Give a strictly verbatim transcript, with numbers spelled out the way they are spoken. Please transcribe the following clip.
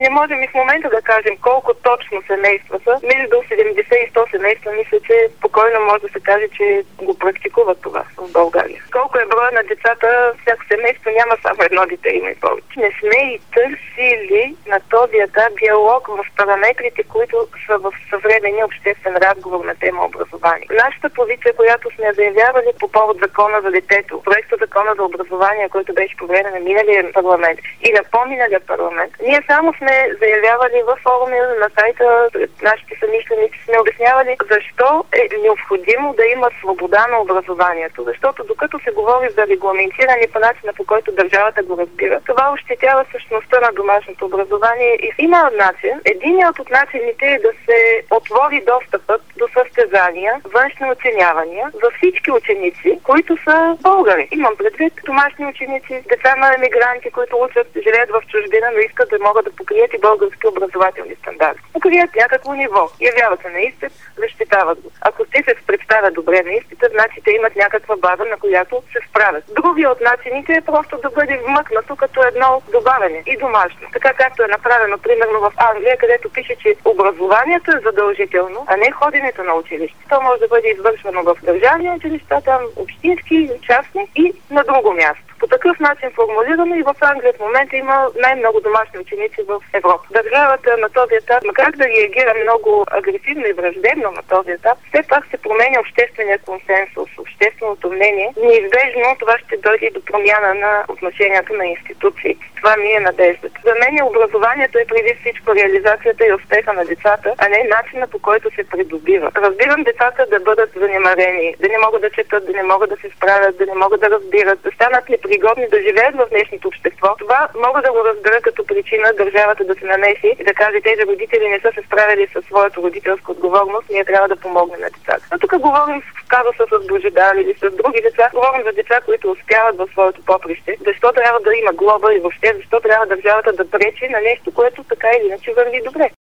Не можем и в момента да кажем колко точно семейства са. Между седемдесет и сто семейства, мисля, че спокойно може да се каже, че го практикуват това в България. Колко е броя на децата, всяко семейство няма само едно дете, има и повече. Не сме и търсили на този етап диалог в параметрите, които са в съвременния обществен разговор на тема образование. Нашата позиция, която сме заявявали по повод закона за детето, проекта закона за образование, който беше по време на миналия парламент и на по-миналия парламент, ние само сме заявявали в форуми на сайта, нашите съмишленици сме обяснявали защо е необходимо да има свобода на образованието, защото докато се говори за регламентиране по начина, по който държавата го разбира, това ощетява същността на домашното образование и има начин. Единият от начините е да се отвори достъпът до състезания, външни оценявания за всички ученици, които са българи. Имам предвид домашни ученици, деца на емигранти, които учат, живеят в чужбина, но искат да могат да покрият и български образователни стандарти. Покрият някакво ниво, явяват се на изпит, защитават го. Ако те се представят добре на изпита, значи те имат някаква база, на която се справят. Другия от начините е просто да бъде вмъкнато като едно добавяне и домашно. Така както е направено примерно в Англия, където пише, че образованието е задължително, а не ходенето на училище. То може да бъде извършвано в държавни училища, там общински, частни и на друго място. По такъв начин формулирано и в Англия в момента има най-много домашни ученици в Европа. Държавата на този етап, макар да реагира много агресивно и враждебно на този етап, все пак се променя обществения консенсус, общественото мнение. Неизбежно това ще дойде до промяна на отношението на институции. Това ми е надеждата. За мен образованието е преди всичко реализацията и успеха на децата, а не начина, по който се придобива. Разбирам децата да бъдат занемарени, да не могат да четат, да не могат да се справят, да не могат да разбират, да станат непригодни да живеят в днешното общество. Това мога да го разбера като причина държавата да се намеси и да каже, тези родители не са се справили със своята родителска отговорност, ние трябва да помогнем на децата. Но тук говорим в казуса с Божидар или с други деца, говорим за деца, които успяват в своето поприще. Защо трябва да има глоба и въобще защо трябва държавата да пречи на нещо, което така или иначе върви добре?